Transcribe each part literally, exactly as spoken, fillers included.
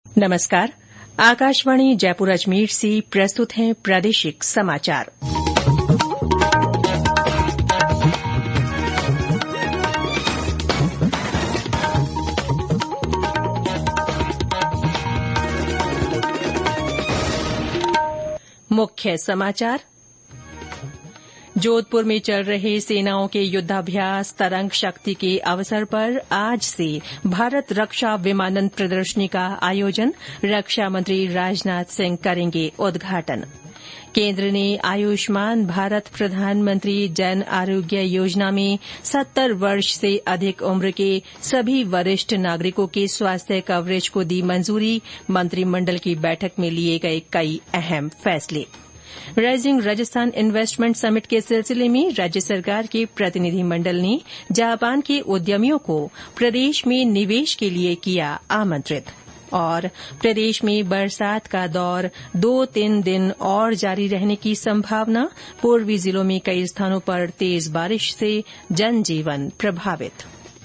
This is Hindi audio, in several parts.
नमस्कार। आकाशवाणी जयपुर अजमेर से प्रस्तुत हैं प्रादेशिक समाचार। मुख्य समाचार। जोधपुर में चल रहे सेनाओं के युद्धाभ्यास तरंग शक्ति के अवसर पर आज से भारत रक्षा विमानन प्रदर्शनी का आयोजन, रक्षा मंत्री राजनाथ सिंह करेंगे उद्घाटन। केंद्र ने आयुष्मान भारत प्रधानमंत्री जन आरोग्य योजना में सत्तर वर्ष से अधिक उम्र के सभी वरिष्ठ नागरिकों के स्वास्थ्य कवरेज को दी मंजूरी, मंत्रिमंडल की बैठक में लिए गए कई अहम फैसले। राइजिंग राजस्थान इन्वेस्टमेंट समिट के सिलसिले में राज्य सरकार के प्रतिनिधिमंडल ने जापान के उद्यमियों को प्रदेश में निवेश के लिए किया आमंत्रित। और प्रदेश में बरसात का दौर दो तीन दिन और जारी रहने की संभावना, पूर्वी जिलों में कई स्थानों पर तेज बारिश से जनजीवन प्रभावित।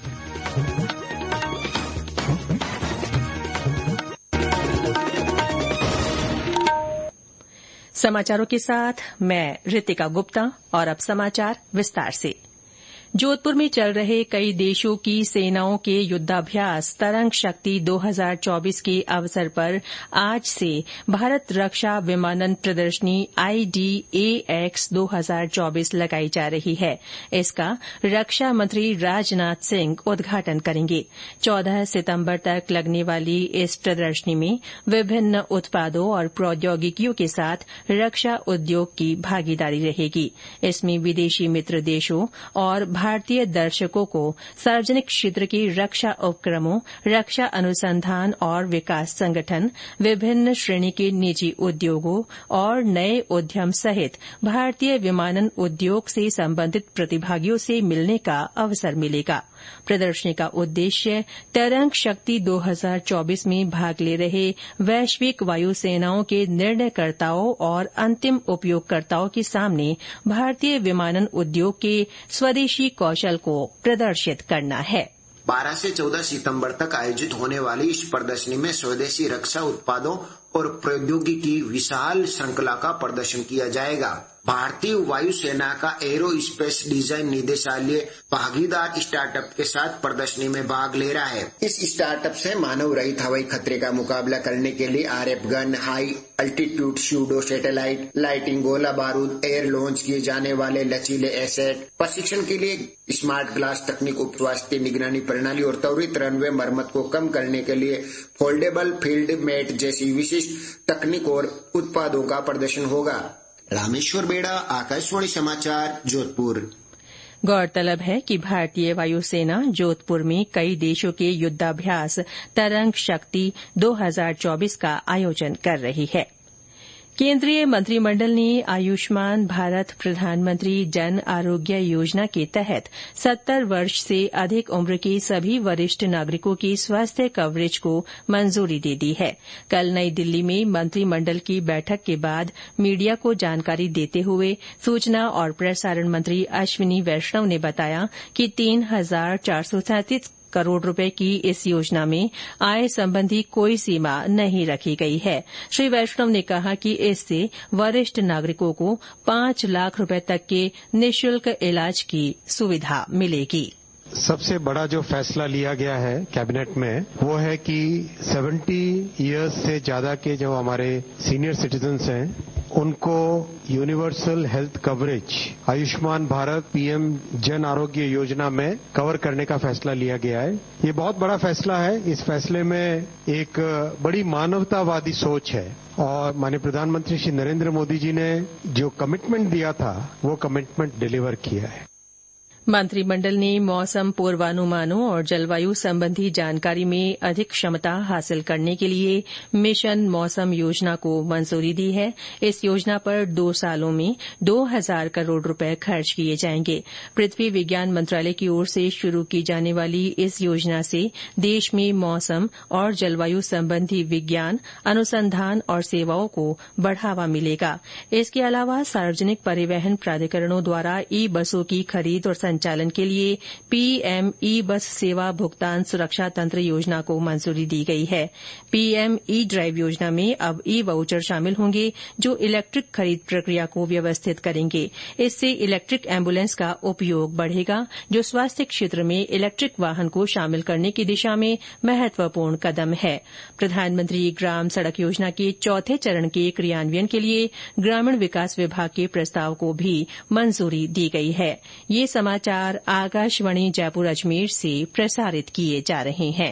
समाचारों के साथ मैं रितिका गुप्ता और अब समाचार विस्तार से। जोधपुर में चल रहे कई देशों की सेनाओं के युद्धाभ्यास तरंग शक्ति दो हज़ार चौबीस के अवसर पर आज से भारत रक्षा विमानन प्रदर्शनी आई डी ए एक्स दो हज़ार चौबीस लगाई जा रही है। इसका रक्षा मंत्री राजनाथ सिंह उद्घाटन करेंगे। चौदह सितंबर तक लगने वाली इस प्रदर्शनी में विभिन्न उत्पादों और प्रौद्योगिकियों के साथ रक्षा उद्योग की भागीदारी रहेगी। इसमें विदेशी मित्र देशों और भारतीय दर्शकों को सार्वजनिक क्षेत्र के रक्षा उपक्रमों, रक्षा अनुसंधान और विकास संगठन, विभिन्न श्रेणी के निजी उद्योगों और नए उद्यम सहित भारतीय विमानन उद्योग से संबंधित प्रतिभागियों से मिलने का अवसर मिलेगा। प्रदर्शनी का उद्देश्य तरंग शक्ति दो हज़ार चौबीस में भाग ले रहे वैश्विक वायु सेनाओं के निर्णयकर्ताओं और अंतिम उपयोगकर्ताओं के सामने भारतीय विमानन उद्योग के स्वदेशी कौशल को प्रदर्शित करना है। बारह से चौदह सितंबर तक आयोजित होने वाली इस प्रदर्शनी में स्वदेशी रक्षा उत्पादों और प्रौद्योगिकी विशाल श्रृंखला का प्रदर्शन किया जाएगा। भारतीय वायुसेना का एरो स्पेस डिजाइन निदेशालय भागीदार स्टार्टअप के साथ प्रदर्शनी में भाग ले रहा है। इस स्टार्टअप से मानव रहित हवाई खतरे का मुकाबला करने के लिए R F gun, high altitude pseudo satellite, lighting, गोला बारूद, एयर लॉन्च किए जाने वाले लचीले एसेट, प्रशिक्षण के लिए स्मार्ट ग्लास तकनीक, उप स्वास्थ्य निगरानी प्रणाली और त्वरित रनवे मरम्मत को कम करने के लिए फोल्डेबल फील्ड मैट जैसी विशिष्ट तकनीक और उत्पादों का प्रदर्शन होगा। रामेश्वर बेड़ा, आकाशवाणी समाचार, जोधपुर। गौरतलब है कि भारतीय वायुसेना जोधपुर में कई देशों के युद्धाभ्यास तरंग शक्ति दो हज़ार चौबीस का आयोजन कर रही है। केंद्रीय मंत्रिमंडल ने आयुष्मान भारत प्रधानमंत्री जन आरोग्य योजना के तहत सत्तर वर्ष से अधिक उम्र के सभी वरिष्ठ नागरिकों के स्वास्थ्य कवरेज को मंजूरी दे दी है। कल नई दिल्ली में मंत्रिमंडल की बैठक के बाद मीडिया को जानकारी देते हुए सूचना और प्रसारण मंत्री अश्विनी वैष्णव ने बताया कि तीन हजार चार सौ सैंतीस करोड़ रुपए की इस योजना में आय संबंधी कोई सीमा नहीं रखी गई है। श्री वैष्णव ने कहा कि इससे वरिष्ठ नागरिकों को पांच लाख रुपए तक के निःशुल्क इलाज की सुविधा मिलेगी। सबसे बड़ा जो फैसला लिया गया है कैबिनेट में वो है कि सत्तर इयर्स से ज्यादा के जो हमारे सीनियर सिटीजन्स हैं उनको universal health coverage Ayushman Bharat PM Jan Arogya योजना में कवर करने का फैसला लिया गया है। ये बहुत बड़ा फैसला है। इस फैसले में एक बड़ी मानवतावादी सोच है और माननीय प्रधानमंत्री श्री नरेंद्र मोदी जी ने जो कमिटमेंट दिया था वो कमिटमेंट डिलीवर किया है। मंत्रिमंडल ने मौसम पूर्वानुमानों और जलवायु संबंधी जानकारी में अधिक क्षमता हासिल करने के लिए मिशन मौसम योजना को मंजूरी दी है। इस योजना पर दो सालों में दो हजार करोड़ रुपए खर्च किए जाएंगे। पृथ्वी विज्ञान मंत्रालय की ओर से शुरू की जाने वाली इस योजना से देश में मौसम और जलवायु संबंधी विज्ञान, अनुसंधान और सेवाओं को बढ़ावा मिलेगा। इसके अलावा सार्वजनिक परिवहन प्राधिकरणों द्वारा ई बसों की खरीद और संचालन के लिए पीएम ई बस सेवा भुगतान सुरक्षा तंत्र योजना को मंजूरी दी गई है। पीएम ई ड्राइव योजना में अब ई वाउचर शामिल होंगे जो इलेक्ट्रिक खरीद प्रक्रिया को व्यवस्थित करेंगे। इससे इलेक्ट्रिक एम्बुलेंस का उपयोग बढ़ेगा, जो स्वास्थ्य क्षेत्र में इलेक्ट्रिक वाहन को शामिल करने की दिशा में महत्वपूर्ण कदम है। प्रधानमंत्री ग्राम सड़क योजना के चौथे चरण के क्रियान्वयन के लिए ग्रामीण विकास विभाग के प्रस्ताव को भी मंजूरी दी गई है। ये समाचार आकाशवाणी जयपुर अजमेर से प्रसारित किए जा रहे हैं।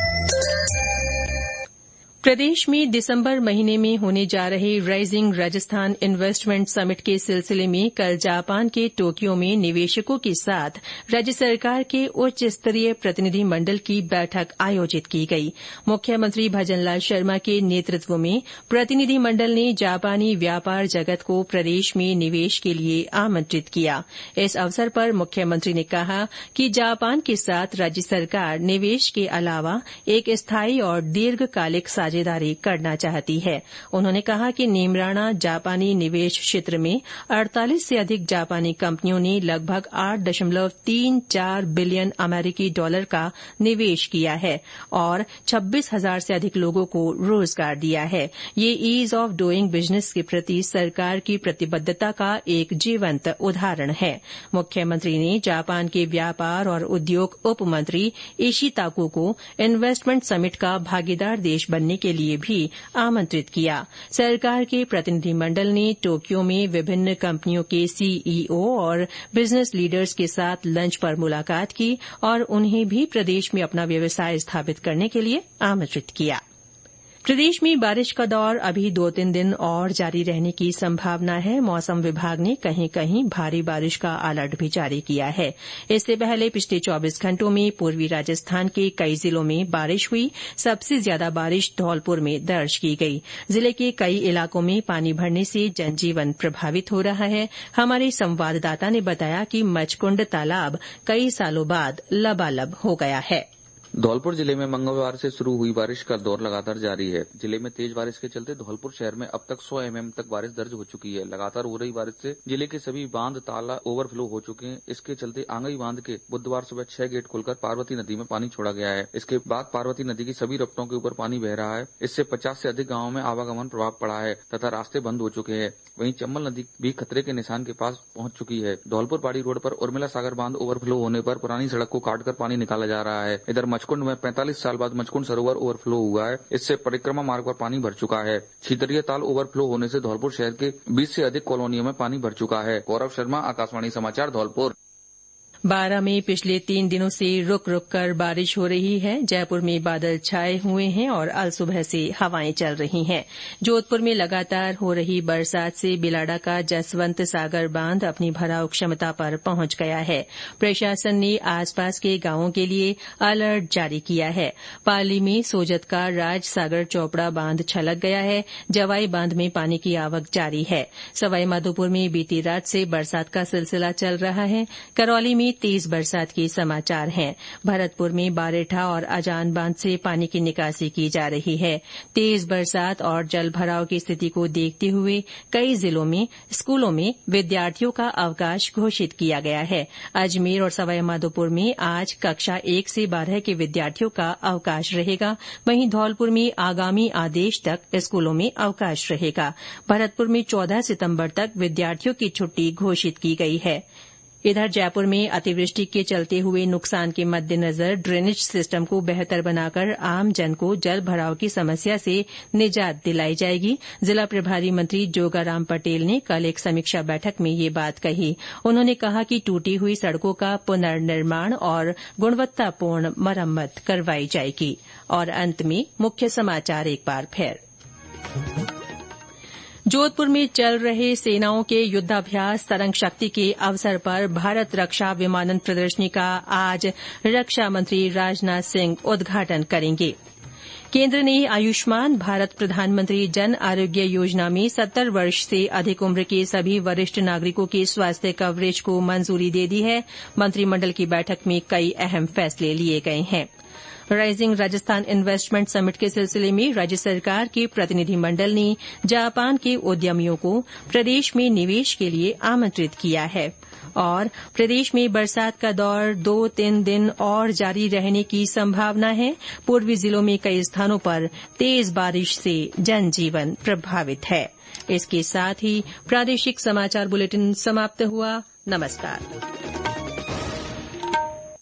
प्रदेश में दिसंबर महीने में होने जा रहे राइजिंग राजस्थान इन्वेस्टमेंट समिट के सिलसिले में कल जापान के टोक्यो में निवेशकों के साथ राज्य सरकार के उच्च स्तरीय प्रतिनिधि मंडल की बैठक आयोजित की गई। मुख्यमंत्री भजनलाल शर्मा के नेतृत्व में प्रतिनिधि मंडल ने जापानी व्यापार जगत को प्रदेश में निवेश के लिए आमंत्रित किया। इस अवसर पर मुख्यमंत्री ने कहा कि जापान के साथ राज्य सरकार निवेश के अलावा एक स्थायी और दीर्घकालिक साझेदारी करना चाहती है। उन्होंने कहा कि नीमराणा जापानी निवेश क्षेत्र में अड़तालीस से अधिक जापानी कंपनियों ने लगभग आठ दशमलव तीन चार बिलियन अमेरिकी डॉलर का निवेश किया है और छब्बीस हजार से अधिक लोगों को रोजगार दिया है। ये ईज ऑफ डूइंग बिजनेस के प्रति सरकार की प्रतिबद्धता का एक जीवंत उदाहरण है। मुख्यमंत्री ने जापान के व्यापार और उद्योग उप मंत्री इशी ताको को इन्वेस्टमेंट समिट का भागीदार देश बनने के लिए भी आमंत्रित किया। सरकार के प्रतिनिधि मंडल ने टोक्यो में विभिन्न कंपनियों के सीईओ और बिजनेस लीडर्स के साथ लंच पर मुलाकात की और उन्हें भी प्रदेश में अपना व्यवसाय स्थापित करने के लिए आमंत्रित किया। प्रदेश में बारिश का दौर अभी दो तीन दिन और जारी रहने की संभावना है। मौसम विभाग ने कहीं कहीं भारी बारिश का अलर्ट भी जारी किया है। इससे पहले पिछले चौबीस घंटों में पूर्वी राजस्थान के कई जिलों में बारिश हुई। सबसे ज्यादा बारिश धौलपुर में दर्ज की गई। जिले के कई इलाकों में पानी भरने से जनजीवन प्रभावित हो रहा है। हमारे संवाददाता ने बताया कि मचकुंड तालाब कई सालों बाद लबालब हो गया है। धौलपुर जिले में मंगलवार से शुरू हुई बारिश का दौर लगातार जारी है। जिले में तेज बारिश के चलते धौलपुर शहर में अब तक सौ एमएम तक बारिश दर्ज हो चुकी है। लगातार हो रही बारिश से जिले के सभी बांध ताला ओवरफ्लो हो चुके हैं। इसके चलते आंगई बांध के बुधवार सुबह छह गेट खोलकर पार्वती नदी में पानी छोड़ा गया है। इसके बाद पार्वती नदी की सभी रपटों के ऊपर पानी बह रहा है। इससे पचास से अधिक गाँवों में आवागमन प्रभाव पड़ा है तथा रास्ते बंद हो चुके हैं। वहीं चम्बल नदी भी खतरे के निशान के पास पहुंच चुकी है। धौलपुर पाड़ी रोड पर उर्मिला सागर बांध ओवरफ्लो होने पर पुरानी सड़क को काटकर पानी निकाला जा रहा है। इधर मचकुंड में पैंतालीस साल बाद मचकुंड सरोवर ओवरफ्लो हुआ है। इससे परिक्रमा मार्ग पर पानी भर चुका है। छितरिया ताल ओवरफ्लो होने से धौलपुर शहर के बीस से अधिक कॉलोनियों में पानी भर चुका है। गौरव शर्मा, आकाशवाणी समाचार, धौलपुर। बारां में पिछले तीन दिनों से रुक रुक कर बारिश हो रही है। जयपुर में बादल छाए हुए हैं और अल सुबह से हवाएं चल रही हैं। जोधपुर में लगातार हो रही बरसात से बिलाड़ा का जसवंत सागर बांध अपनी भराव क्षमता पर पहुंच गया है। प्रशासन ने आसपास के गांवों के लिए अलर्ट जारी किया है। पाली में सोजत का राज सागर चौपड़ा बांध छलक गया है। जवाई बांध में पानी की आवक जारी है। सवाईमाधोपुर में बीती रात से बरसात का सिलसिला चल रहा है। करौली में तेज बरसात के समाचार हैं। भरतपुर में बारेठा और अजान बांध से पानी की निकासी की जा रही है। तेज बरसात और जल भराव की स्थिति को देखते हुए कई जिलों में स्कूलों में विद्यार्थियों का अवकाश घोषित किया गया है। अजमेर और सवाईमाधोपुर में आज कक्षा एक से बारह के विद्यार्थियों का अवकाश रहेगा। वहीं धौलपुर में आगामी आदेश तक स्कूलों में अवकाश रहेगा। भरतपुर में चौदह सितंबर तक विद्यार्थियों की छुट्टी घोषित की गई है। इधर जयपुर में अतिवृष्टि के चलते हुए नुकसान के मद्देनजर ड्रेनेज सिस्टम को बेहतर बनाकर आम जन को जल भराव की समस्या से निजात दिलाई जाएगी। जिला प्रभारी मंत्री जोगाराम पटेल ने कल एक समीक्षा बैठक में ये बात कही। उन्होंने कहा कि टूटी हुई सड़कों का पुनर्निर्माण और गुणवत्तापूर्ण मरम्मत करवाई जाएगी। और अंत में मुख्य समाचार एक बार फिर। जोधपुर में चल रहे सेनाओं के युद्धाभ्यास तरंग शक्ति के अवसर पर भारत रक्षा विमानन प्रदर्शनी का आज रक्षा मंत्री राजनाथ सिंह उद्घाटन करेंगे। केंद्र ने आयुष्मान भारत प्रधानमंत्री जन आरोग्य योजना में सत्तर वर्ष से अधिक उम्र के सभी वरिष्ठ नागरिकों के स्वास्थ्य कवरेज को मंजूरी दे दी है। मंत्रिमंडल की बैठक में कई अहम फैसले लिए गए हैं। राइजिंग राजस्थान इन्वेस्टमेंट समिट के सिलसिले में राज्य सरकार के प्रतिनिधिमंडल ने जापान के उद्यमियों को प्रदेश में निवेश के लिए आमंत्रित किया है। और प्रदेश में बरसात का दौर दो तीन दिन और जारी रहने की संभावना है। पूर्वी जिलों में कई स्थानों पर तेज बारिश से जनजीवन प्रभावित है। इसके साथ ही प्रादेशिक समाचार बुलेटिन समाप्त हुआ। नमस्कार।